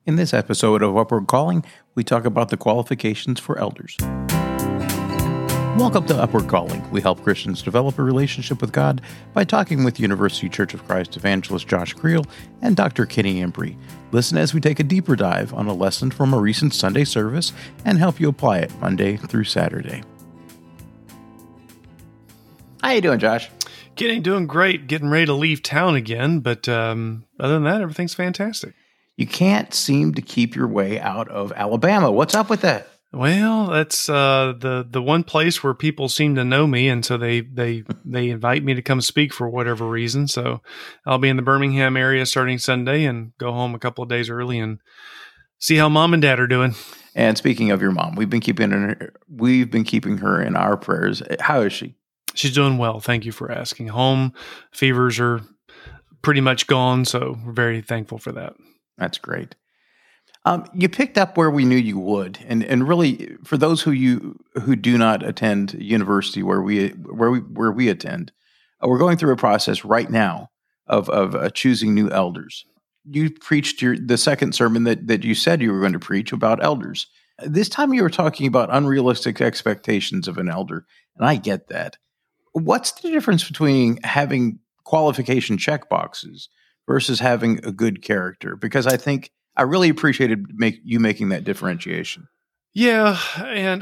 In this episode of Upward Calling, we talk about the qualifications for elders. Welcome to Upward Calling. We help Christians develop a relationship with God by talking with University Church of Christ evangelist Josh Creel and Dr. Kenny Embry. Listen as we take a deeper dive on a lesson from a recent Sunday service and help you apply it Monday through Saturday. How you doing, Josh? Kenny, doing great. Getting ready to leave town again, but other than that, everything's fantastic. You can't seem to keep your way out of Alabama. What's up with that? Well, that's the one place where people seem to know me, and so they invite me to come speak for whatever reason. So I'll be in the Birmingham area starting Sunday and go home a couple of days early and see how Mom and Dad are doing. And speaking of your mom, we've been keeping her in our prayers. How is she? She's doing well. Thank you for asking. Home fevers are pretty much gone, so we're very thankful for that. That's great. You picked up where we knew you would, and really, for those who do not attend university where we attend, we're going through a process right now of choosing new elders. You preached the second sermon that you said you were going to preach about elders. This time you were talking about unrealistic expectations of an elder, and I get that. What's the difference between having qualification checkboxes versus having a good character? Because I think I really appreciated you making that differentiation. Yeah, and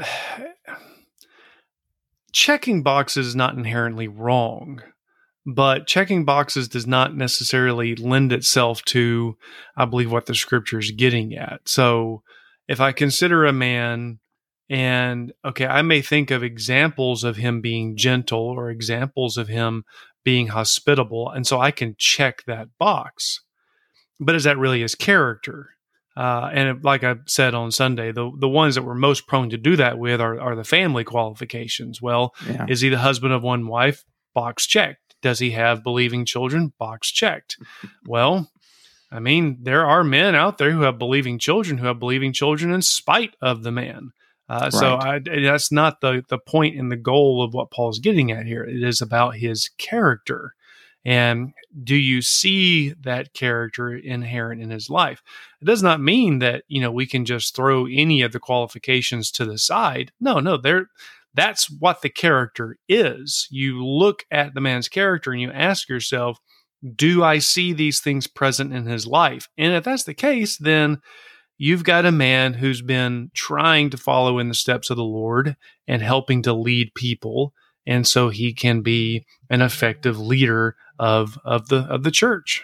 checking boxes is not inherently wrong, but checking boxes does not necessarily lend itself to, I believe, what the scripture is getting at. So if I consider a man and, okay, I may think of examples of him being gentle or examples of him being hospitable, and so I can check that box. But is that really his character? And like I said on Sunday, the ones that we're most prone to do that with are the family qualifications. Well, yeah. Is he the husband of one wife? Box checked. Does he have believing children? Box checked. Well, I mean, there are men out there who have believing children in spite of the man. Right. So that's not the point and the goal of what Paul's getting at here. It is about his character. And do you see that character inherent in his life? It does not mean that, we can just throw any of the qualifications to the side. No, that's what the character is. You look at the man's character and you ask yourself, do I see these things present in his life? And if that's the case, then you've got a man who's been trying to follow in the steps of the Lord and helping to lead people. And so he can be an effective leader of the church.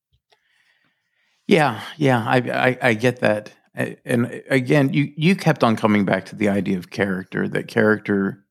Yeah, I get that. And again, you kept on coming back to the idea of character. That character,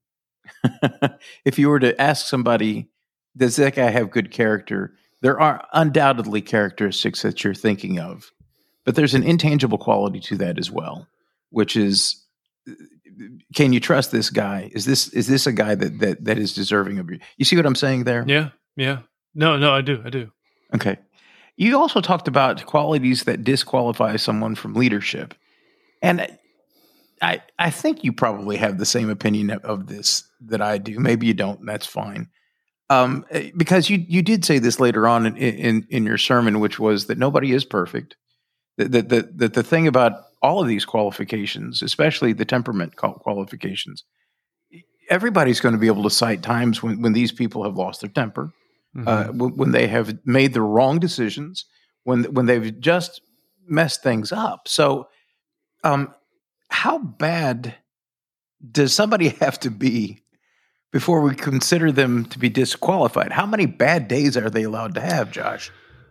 if you were to ask somebody, does that guy have good character? There are undoubtedly characteristics that you're thinking of, but there's an intangible quality to that as well, which is, can you trust this guy? Is this a guy that is deserving of you? You see what I'm saying there? Yeah. No, I do. Okay. You also talked about qualities that disqualify someone from leadership. And I think you probably have the same opinion of this that I do. Maybe you don't, and that's fine. Because you did say this later on in your sermon, which was that nobody is perfect. The thing about all of these qualifications, especially the temperament qualifications, everybody's going to be able to cite times when these people have lost their temper, when they have made the wrong decisions, when they've just messed things up. So, how bad does somebody have to be before we consider them to be disqualified? How many bad days are they allowed to have, Josh?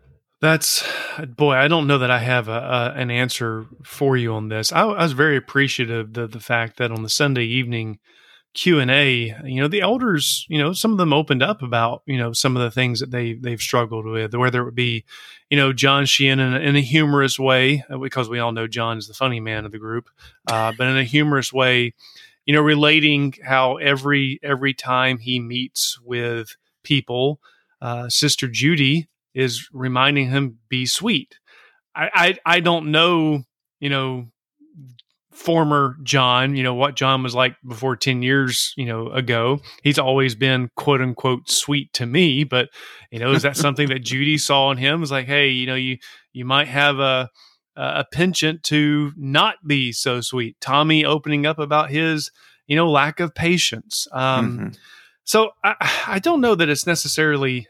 I don't know that I have an answer for you on this. I was very appreciative of the fact that on the Sunday evening Q&A, the elders, some of them opened up about, some of the things that they've struggled with, whether it would be, John Sheehan in a humorous way, because we all know John is the funny man of the group, but in a humorous way, relating how every time he meets with people, Sister Judy is reminding him, be sweet. I don't know, former John, what John was like before 10 years, ago. He's always been quote unquote sweet to me, but, is that something that Judy saw in him? Was like, hey, you might have a a penchant to not be so sweet. Tommy opening up about his, lack of patience. So I don't know that it's necessarily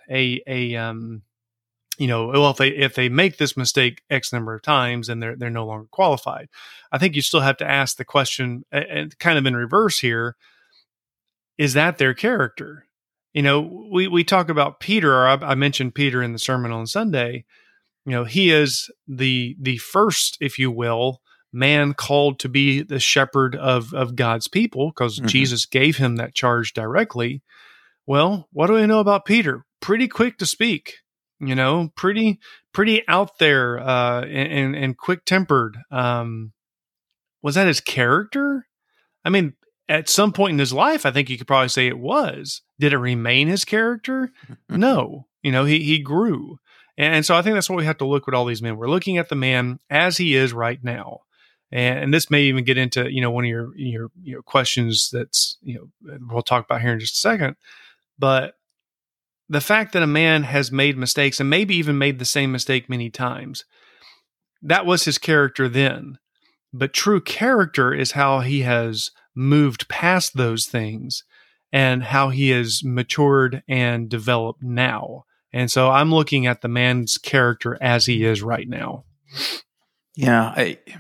well, if they make this mistake X number of times, then they're no longer qualified. I think you still have to ask the question, and kind of in reverse here, is that their character? We talk about Peter, or I mentioned Peter in the sermon on Sunday. He is the first, if you will, man called to be the shepherd of God's people, because Jesus gave him that charge directly. Well, what do we know about Peter? Pretty quick to speak, pretty out there, and quick tempered. Was that his character? I mean, at some point in his life, I think you could probably say it was. Did it remain his character? No. He grew. And so I think that's what we have to look at all these men. We're looking at the man as he is right now. And this may even get into, one of your questions that's, we'll talk about here in just a second. But the fact that a man has made mistakes, and maybe even made the same mistake many times, that was his character then. But true character is how he has moved past those things and how he has matured and developed now. And so I'm looking at the man's character as he is right now. Yeah,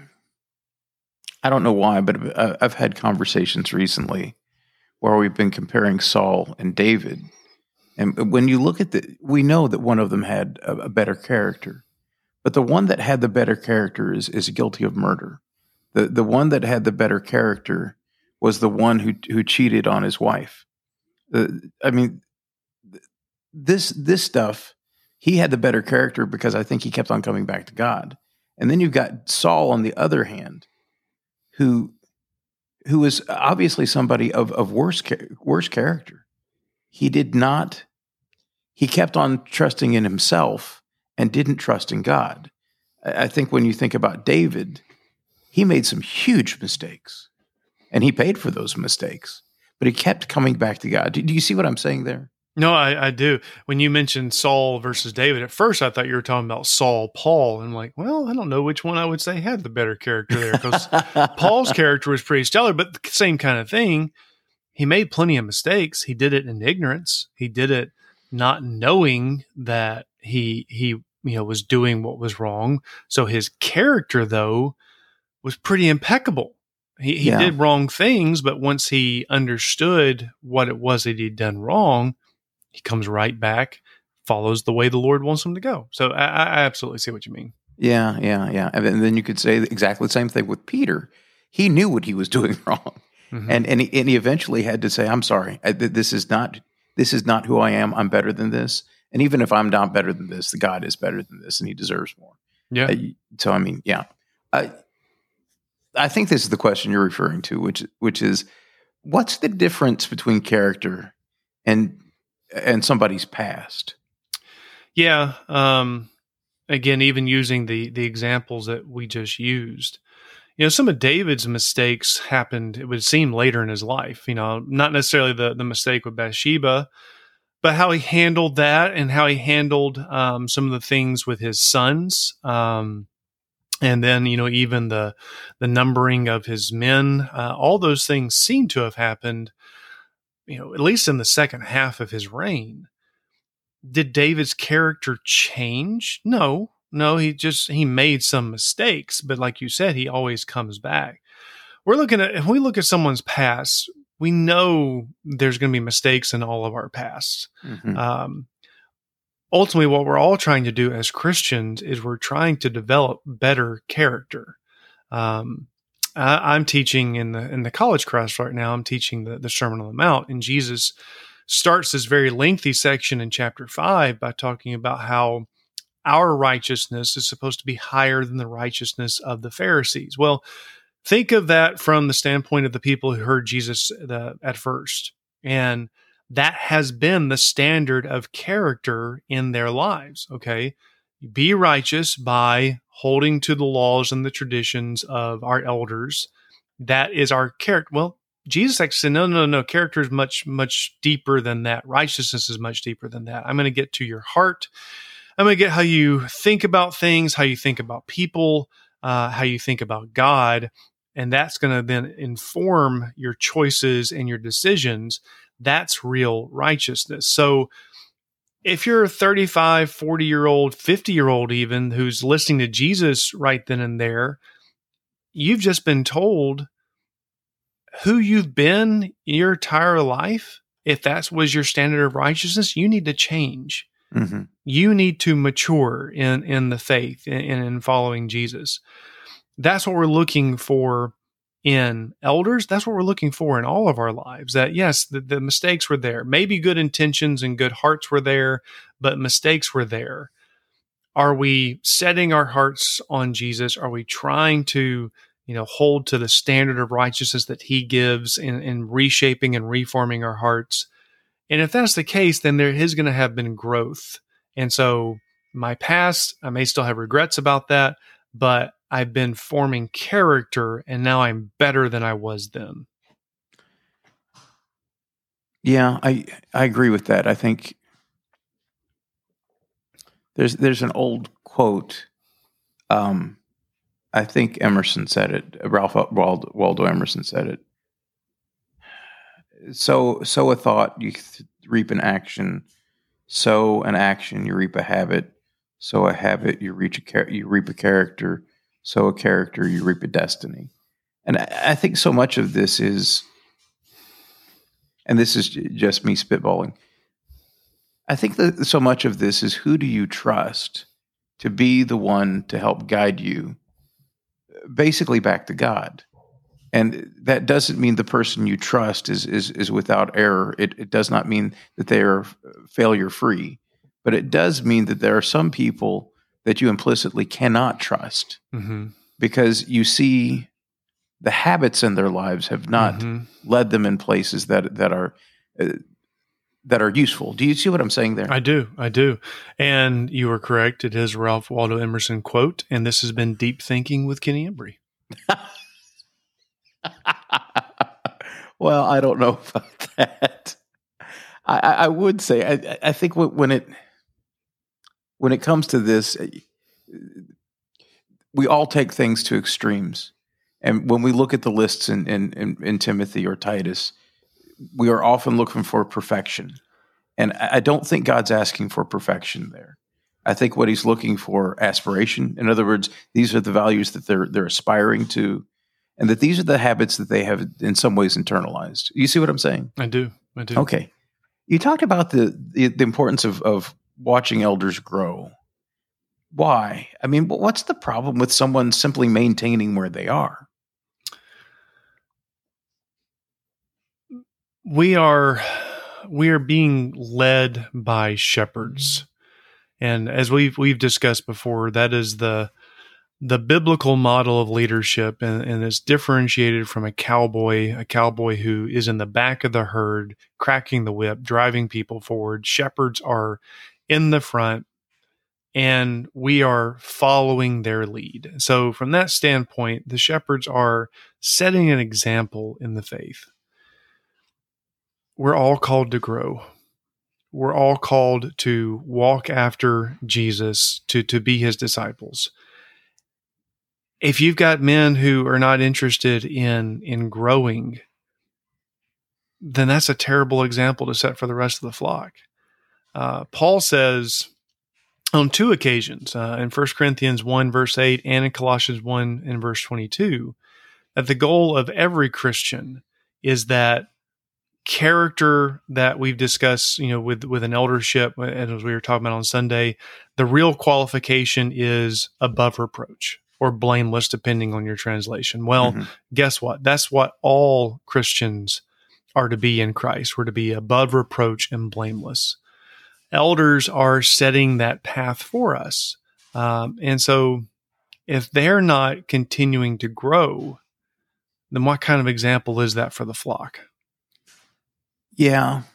I don't know why, but I've had conversations recently where we've been comparing Saul and David. And when you look at we know that one of them had a better character, but the one that had the better character is guilty of murder. The one that had the better character was the one who cheated on his wife. This stuff, he had the better character because I think he kept on coming back to God. And then you've got Saul on the other hand, who is obviously somebody of worse character. He kept on trusting in himself and didn't trust in God. I think when you think about David, he made some huge mistakes and he paid for those mistakes, but he kept coming back to God. Do you see what I'm saying there? No, I do. When you mentioned Saul versus David, at first I thought you were talking about Saul, Paul. And I'm like, well, I don't know which one I would say had the better character there, because Paul's character was pretty stellar, but the same kind of thing. He made plenty of mistakes. He did it in ignorance. He did it not knowing that he was doing what was wrong. So his character, though, was pretty impeccable. He did wrong things, but once he understood what it was that he'd done wrong, he comes right back, follows the way the Lord wants him to go. So I absolutely see what you mean. Yeah. And then you could say exactly the same thing with Peter. He knew what he was doing wrong. Mm-hmm. And he eventually had to say, I'm sorry, this is not who I am. I'm better than this. And even if I'm not better than this, the God is better than this and he deserves more. Yeah. I think this is the question you're referring to, which is, what's the difference between character and somebody's past? Yeah. Again, even using the examples that we just used, some of David's mistakes happened, it would seem, later in his life, not necessarily the mistake with Bathsheba, but how he handled that and how he handled some of the things with his sons. And then, even the numbering of his men, all those things seem to have happened, at least in the second half of his reign. Did David's character change? No, he made some mistakes, but like you said, he always comes back. If we look at someone's past, we know there's going to be mistakes in all of our pasts. Mm-hmm. Ultimately, what we're all trying to do as Christians is we're trying to develop better character. I'm teaching in the college class right now. I'm teaching the Sermon on the Mount, and Jesus starts this very lengthy section in chapter 5 by talking about how our righteousness is supposed to be higher than the righteousness of the Pharisees. Well, think of that from the standpoint of the people who heard Jesus at first, and that has been the standard of character in their lives. Okay, be righteous by holding to the laws and the traditions of our elders. That is our character. Well, Jesus actually said, no. Character is much, much deeper than that. Righteousness is much deeper than that. I'm going to get to your heart. I'm going to get how you think about things, how you think about people. how you think about God, and that's going to then inform your choices and your decisions. That's real righteousness. So if you're a 35, 40-year-old, 50-year-old even, who's listening to Jesus right then and there, you've just been told who you've been your entire life. If that was your standard of righteousness, you need to change. Mm-hmm. You need to mature in the faith and in following Jesus. That's what we're looking for in elders. That's what we're looking for in all of our lives. That yes, the mistakes were there. Maybe good intentions and good hearts were there, but mistakes were there. Are we setting our hearts on Jesus? Are we trying to, hold to the standard of righteousness that he gives in reshaping and reforming our hearts? And if that's the case, then there is going to have been growth. And so my past, I may still have regrets about that, but I've been forming character, and now I'm better than I was then. Yeah, I agree with that. I think there's an old quote. I think Emerson said it. Ralph Waldo Emerson said it. Sow a thought, you reap an action. Sow an action, you reap a habit. Sow a habit, you reap a character. Sow a character, you reap a destiny. And I think so much of this is, and this is just me spitballing, I think that so much of this is, who do you trust to be the one to help guide you basically back to God? And that doesn't mean the person you trust is without error. It does not mean that they are failure free, but it does mean that there are some people that you implicitly cannot trust, mm-hmm. because you see the habits in their lives have not mm-hmm. led them in places that are useful. Do you see what I'm saying there? I do. And you are correct. It is Ralph Waldo Emerson quote, and this has been Deep Thinking with Kenny Embry. Well, I don't know about that. I would say I think when it comes to this, we all take things to extremes, and when we look at the lists in Timothy or Titus, we are often looking for perfection, and I don't think God's asking for perfection there. I think what He's looking for, aspiration. In other words, these are the values that they're aspiring to. And that these are the habits that they have in some ways internalized. You see what I'm saying? I do. Okay. You talked about the importance of watching elders grow. Why? I mean, what's the problem with someone simply maintaining where they are? We are being led by shepherds. And as we've discussed before, that is the biblical model of leadership, and it's differentiated from a cowboy who is in the back of the herd, cracking the whip, driving people forward. Shepherds are in the front, and we are following their lead. So from that standpoint, the shepherds are setting an example in the faith. We're all called to grow. We're all called to walk after Jesus, to be his disciples. If you've got men who are not interested in growing, then that's a terrible example to set for the rest of the flock. Paul says on two occasions, in 1 Corinthians 1, verse 8, and in Colossians 1 and verse 22, that the goal of every Christian is that character that we've discussed, with an eldership, as we were talking about on Sunday. The real qualification is above reproach, or blameless, depending on your translation. Well, mm-hmm. Guess what? That's what all Christians are to be in Christ. We're to be above reproach and blameless. Elders are setting that path for us. And so if they're not continuing to grow, then what kind of example is that for the flock? Yeah.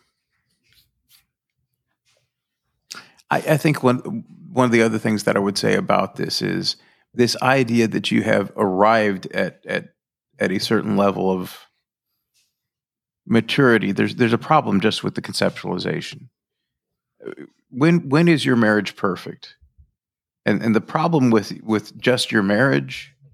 I think one of the other things that I would say about this is this idea that you have arrived at a certain level of maturity. There's a problem just with the conceptualization. When is your marriage perfect? And the problem with just your marriage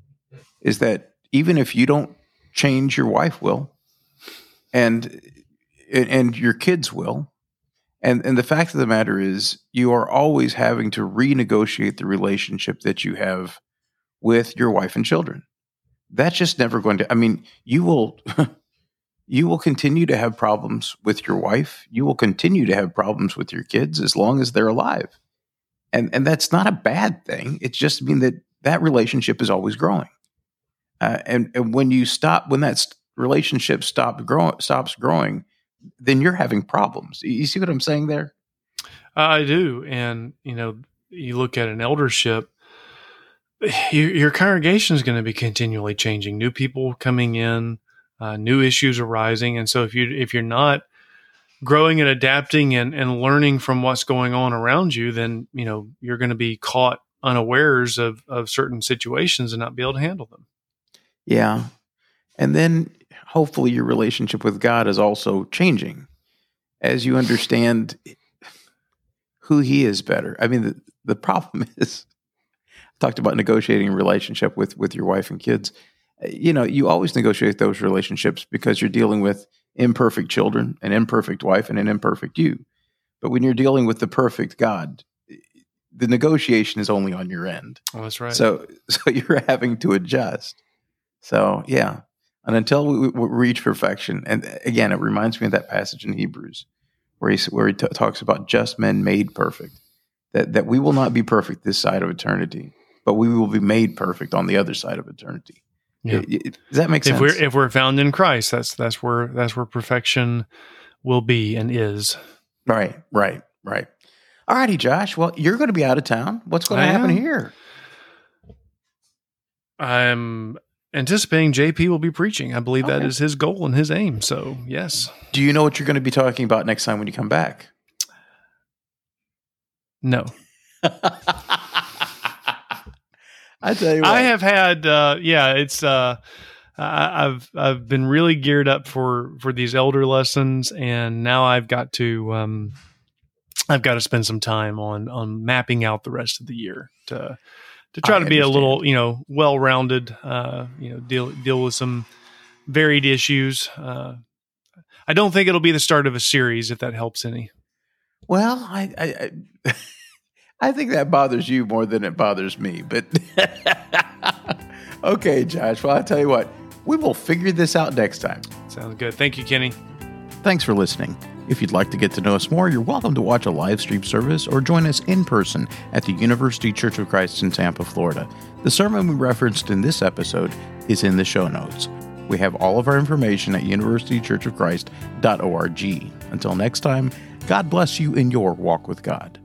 is that even if you don't change, your wife will, and your kids will. And the fact of the matter is, you are always having to renegotiate the relationship that you have with your wife and children. That's just never going to, I mean, you will continue to have problems with your wife. You will continue to have problems with your kids as long as they're alive. And that's not a bad thing. It's just mean that relationship is always growing. And when that relationship stops growing, then you're having problems. You see what I'm saying there? I do. And, you look at an eldership, your congregation is going to be continually changing, new people coming in, new issues arising. And so if you're not growing and adapting and learning from what's going on around you, then, you're going to be caught unawares of certain situations and not be able to handle them. Yeah. And then hopefully your relationship with God is also changing as you understand who He is better. I mean, the problem is, I talked about negotiating a relationship with your wife and kids. You always negotiate those relationships because you're dealing with imperfect children, an imperfect wife, and an imperfect you. But when you're dealing with the perfect God, the negotiation is only on your end. Oh, that's right. So you're having to adjust. So, yeah. And until we reach perfection, and again, it reminds me of that passage in Hebrews where he talks about just men made perfect, that we will not be perfect this side of eternity, but we will be made perfect on the other side of eternity. Yeah. Does that make sense? If we're found in Christ, that's where perfection will be and is. Right. All righty, Josh. Well, you're going to be out of town. What's going to happen here? I'm anticipating JP will be preaching. I believe that is his goal and his aim. So, yes. Do you know what you're going to be talking about next time when you come back? No. I tell you what. I have had, I've been really geared up for these elder lessons, and now I've got to spend some time on mapping out the rest of the year to try to be a little, well-rounded, deal with some varied issues. I don't think it'll be the start of a series, if that helps any. Well, I think that bothers you more than it bothers me, but okay, Josh. Well, I'll tell you what, we will figure this out next time. Sounds good. Thank you, Kenny. Thanks for listening. If you'd like to get to know us more, you're welcome to watch a live stream service or join us in person at the University Church of Christ in Tampa, Florida. The sermon we referenced in this episode is in the show notes. We have all of our information at universitychurchofchrist.org. Until next time, God bless you in your walk with God.